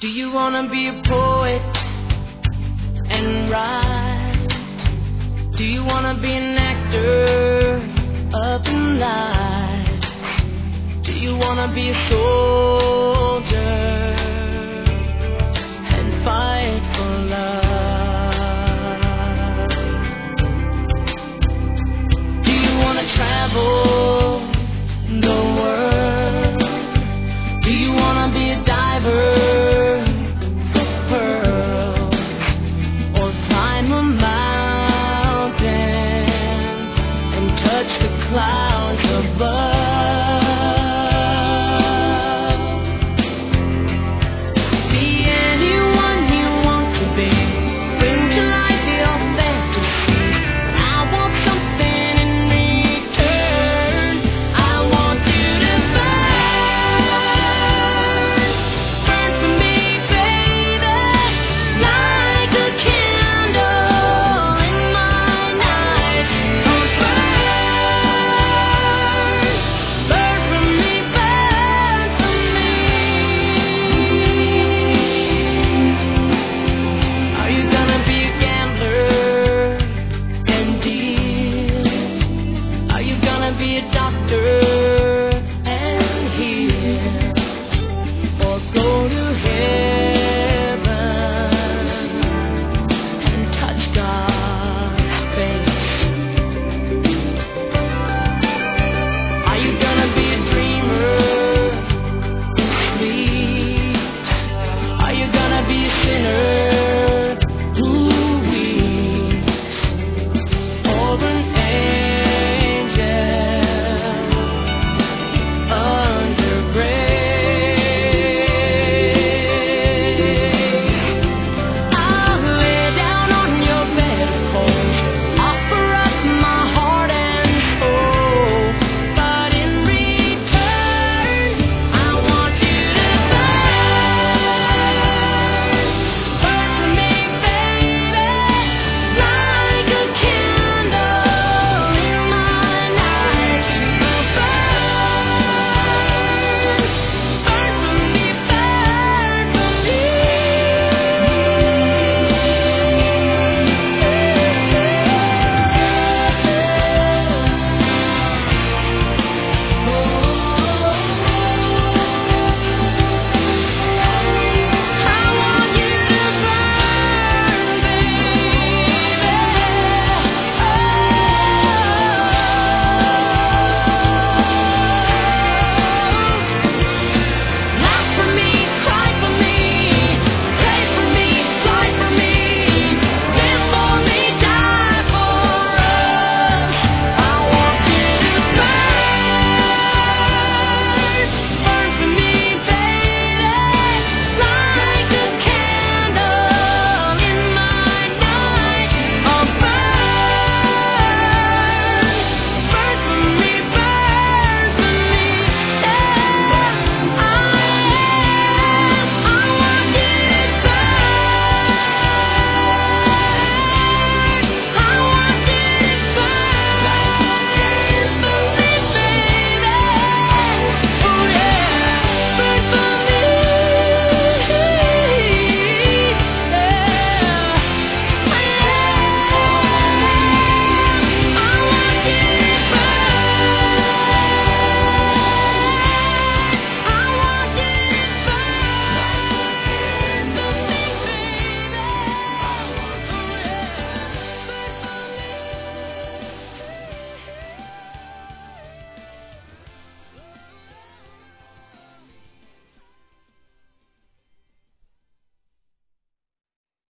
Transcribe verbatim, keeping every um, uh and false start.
Do you wanna be a poet and write? Do you wanna be an actor up in lights? Do you wanna be a soldier and fight for love? Do you wanna travel the world? Do you wanna be a diver for pearls, or climb a mountain and touch the clouds above?